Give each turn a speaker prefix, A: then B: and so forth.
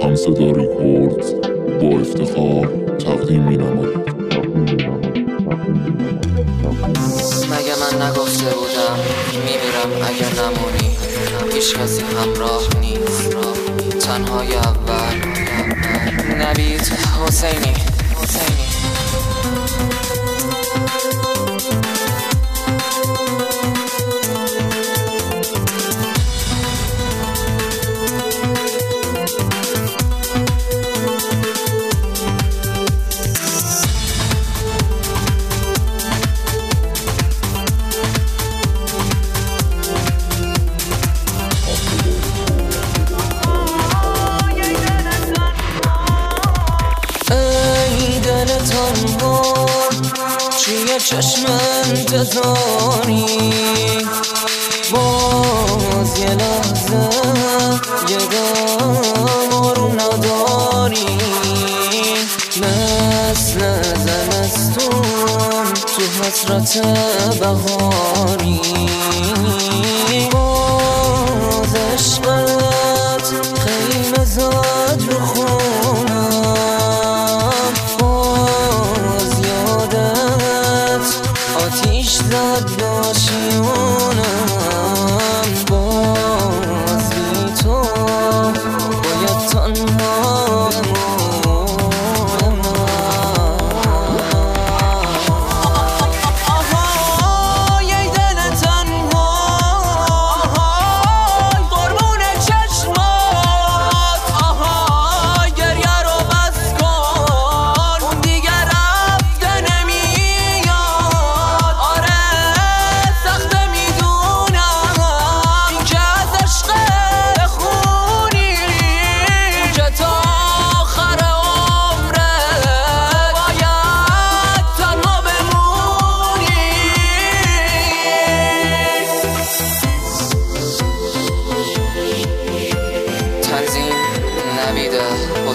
A: همصدا ریکورد با افتخار تقدیم می‌نماید.
B: مگه من نگفته بودم میمیرم اگر نمونی؟ هیچ کسی همراه نیست، تنهای اول. نوید حسینی. توی چشم انتظاری باز یه لحظه یه دم آروم نداری، مثل زمستون تو حسرت بهاری. باز عشقت خیمه زد رو خونم، آتیش زد باشیونم. باز بی تو باید تنها بمونم. آهای ای دل تنها، قربون چشمات. آهای گریه رو بس کن، اون دیگر رفته نمیاد. نوید